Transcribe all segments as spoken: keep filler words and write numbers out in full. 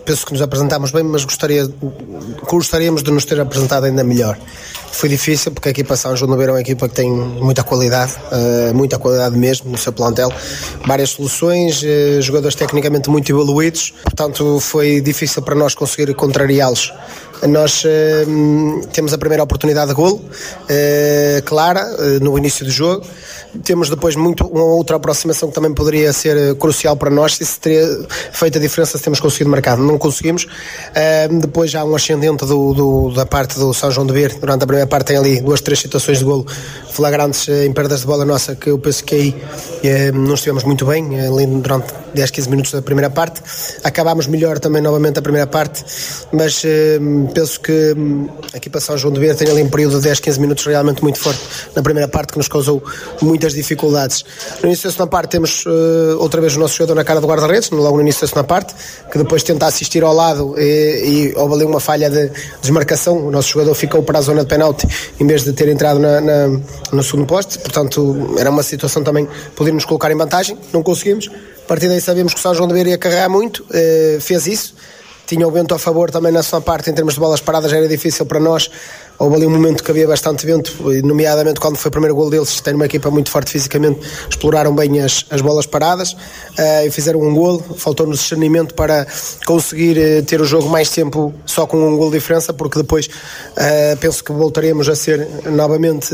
penso que nos apresentámos bem, mas gostaria, gostaríamos de nos ter apresentado ainda melhor. Foi difícil porque a equipa São João do Beira é uma equipa que tem muita qualidade, uh, muita qualidade mesmo no seu plantel, várias soluções, uh, jogadores tecnicamente muito evoluídos, portanto foi difícil para nós conseguir contrariá-los. Nós uh, temos a primeira oportunidade de golo, uh, clara, uh, no início do jogo. Temos depois muito, uma outra aproximação que também poderia ser crucial para nós, se isso teria feito a diferença se temos conseguido marcar. Não conseguimos. Uh, depois já um ascendente do, do, da parte do São João do Beira. Durante a primeira parte tem ali duas, três situações de golo flagrantes uh, em perdas de bola nossa, que eu penso que aí uh, não estivemos muito bem, uh, ali durante dez, quinze minutos da primeira parte. Acabámos melhor também novamente a primeira parte, mas uh, penso que um, a equipa São João do Beira tem ali um período de dez, quinze minutos realmente muito forte na primeira parte, que nos causou muitas dificuldades. No início da segunda parte temos uh, outra vez o nosso jogador na cara do guarda-redes, logo no início da segunda parte, que depois tenta assistir ao lado e, e houve ali uma falha de desmarcação. O nosso jogador ficou para a zona de penalti em vez de ter entrado na, na, no segundo poste, portanto era uma situação também poderíamos colocar em vantagem, não conseguimos. A partir daí sabíamos que o São João do Beira ia carregar muito, uh, fez isso. Tinha o vento a favor também na sua parte, em termos de bolas paradas era difícil para nós. Houve ali um momento que havia bastante vento, nomeadamente quando foi o primeiro golo deles, tem uma equipa muito forte fisicamente, exploraram bem as, as bolas paradas uh, e fizeram um golo. Faltou-nos discernimento para conseguir uh, ter o jogo mais tempo só com um golo de diferença, porque depois uh, penso que voltaremos a ser novamente,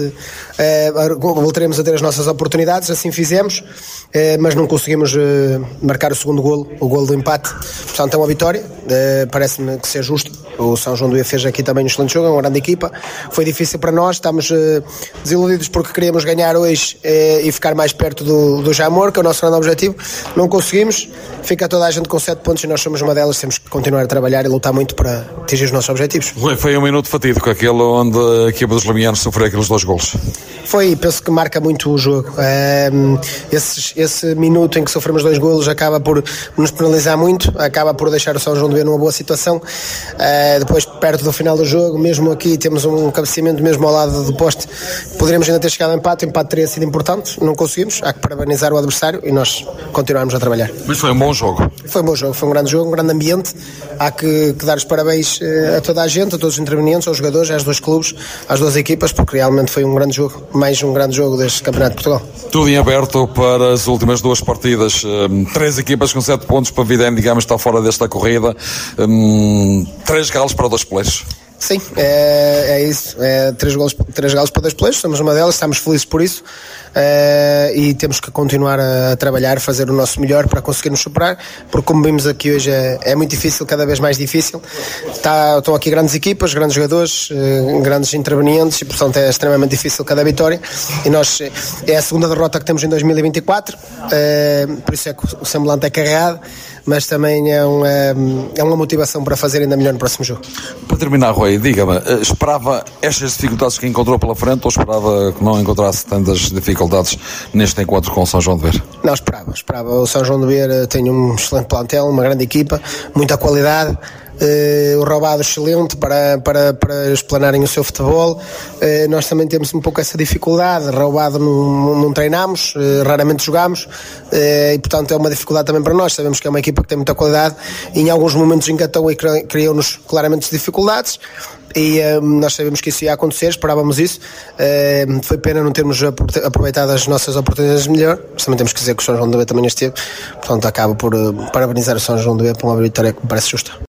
uh, voltaremos a ter as nossas oportunidades, assim fizemos, uh, mas não conseguimos uh, marcar o segundo golo, o golo do empate. Portanto é uma vitória, uh, parece-me que seja justo. O São João do Beira fez aqui também um excelente jogo, é uma grande equipa. Foi difícil para nós, estamos uh, desiludidos porque queríamos ganhar hoje uh, e ficar mais perto do, do Jamor, que é o nosso grande objetivo. Não conseguimos, fica toda a gente com sete pontos e nós somos uma delas, temos que continuar a trabalhar e lutar muito para atingir os nossos objetivos. Foi um minuto fatídico, aquele onde a equipa dos limianos sofreu aqueles dois golos. Foi, penso que marca muito o jogo. Um, esse, esse minuto em que sofremos dois golos acaba por nos penalizar muito, acaba por deixar o São João do Beira numa boa situação. Uh, depois, perto do final do jogo, mesmo aqui temos um cabeceamento mesmo ao lado do poste, poderíamos ainda ter chegado ao empate, o empate teria sido importante, não conseguimos, há que parabenizar o adversário e nós continuamos a trabalhar. Mas foi um bom jogo. Foi um bom jogo, foi um grande jogo, um grande ambiente, há que, que dar os parabéns uh, a toda a gente, a todos os intervenientes, aos jogadores, aos dois clubes, às duas equipas, porque realmente foi um grande jogo, mais um grande jogo deste Campeonato de Portugal. Tudo em aberto para as últimas duas partidas, um, três equipas com sete pontos para Videm, digamos, está fora desta corrida, um, três galos para dois players. Sim, é, é isso, é, três golos, três galos para dois players, somos uma delas, estamos felizes por isso, é, e temos que continuar a, a trabalhar, fazer o nosso melhor para conseguirmos superar, porque como vimos aqui hoje é, é muito difícil, cada vez mais difícil. Está, estão aqui grandes equipas, grandes jogadores, eh, grandes intervenientes e portanto é extremamente difícil cada vitória e nós, é a segunda derrota que temos em dois mil e vinte e quatro, eh, por isso é que o semblante é carregado, mas também é uma, é uma motivação para fazer ainda melhor no próximo jogo. Para terminar, Rui, diga-me, esperava estas dificuldades que encontrou pela frente ou esperava que não encontrasse tantas dificuldades neste encontro com o São João de Beira? Não, esperava, esperava. O São João de Beira tem um excelente plantel, uma grande equipa, muita qualidade. Uh, o Roubado excelente para, para, para explanarem o seu futebol. Uh, nós também temos um pouco essa dificuldade. Roubado não, não treinamos, uh, raramente jogamos uh, e portanto é uma dificuldade também para nós. Sabemos que é uma equipa que tem muita qualidade e em alguns momentos engatou e criou-nos claramente dificuldades e uh, nós sabemos que isso ia acontecer, esperávamos isso. Uh, foi pena não termos aproveitado as nossas oportunidades melhor, mas também temos que dizer que o São João de Beira também esteve, portanto acabo por uh, parabenizar o São João de Beira por uma vitória que me parece justa.